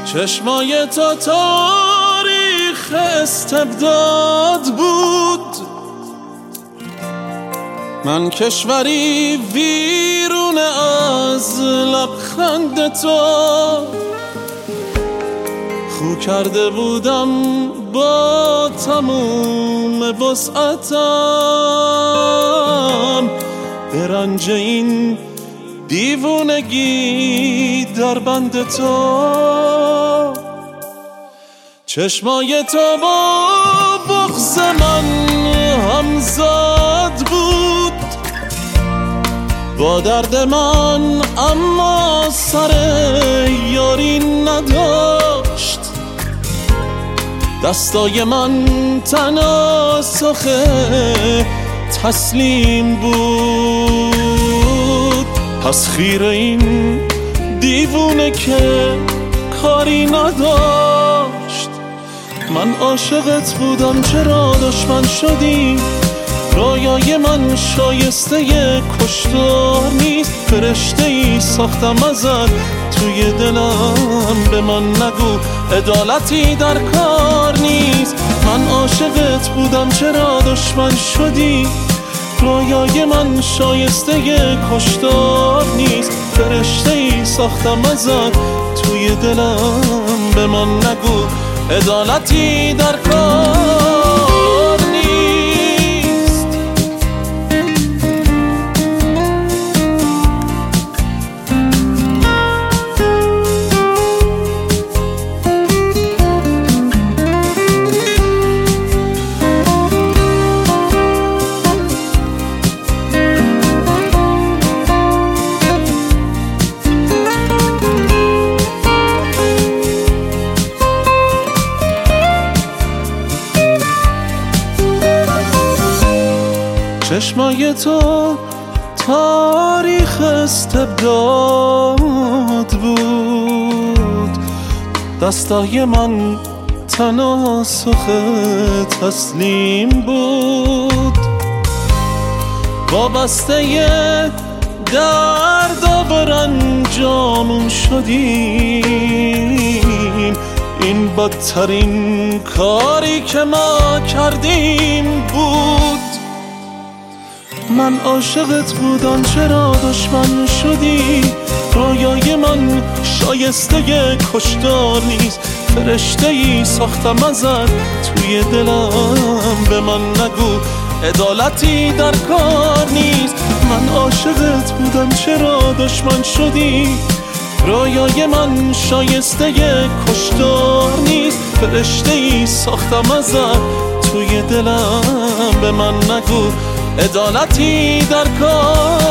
چشمای تو تاریخ استبداد بود، من کشوری ویرون از لبخند تو. خو کرده بودم با تموم وسعتم به رنج این دیوونگی در بند تو. چشمای تو با بغض من همزاد بود، با درد من اما سر یاری نداشت. دستای من تناسخ تسلیم بود، پس خیر این دیوونه که کاری نداشت. من عاشقت بودم چرا دشمن شدی؟ رویای من شایسته کشتار نیست، فرشته ای ساختم ازت توی دلم. به من نگو عدالتی در کار نیست، من عاشقت بودم چرا دشمن شدی؟ رویای من شایسته کشتار نیست، فرشته ای ساختم ازت توی دلم. به من نگو عدالتی در کار نیست. چشمای تو تاریخ استبداد بود، دستای من تناسخ تسلیم بود. وابسته درد و رنجامون شدیم، این بدترین کاری که ما کردیم بود. من عاشقت بودم چرا دشمن شدی؟ رویای من شایسته کشتار نیست، فرشته ای ساختم ازت توی دلم. به من نگو عدالتی در کار نیست، من عاشقت بودم چرا دشمن شدی؟ رویای من شایسته کشتار نیست، فرشته ای ساختم ازت توی دلم. به من نگو عدالتی در کار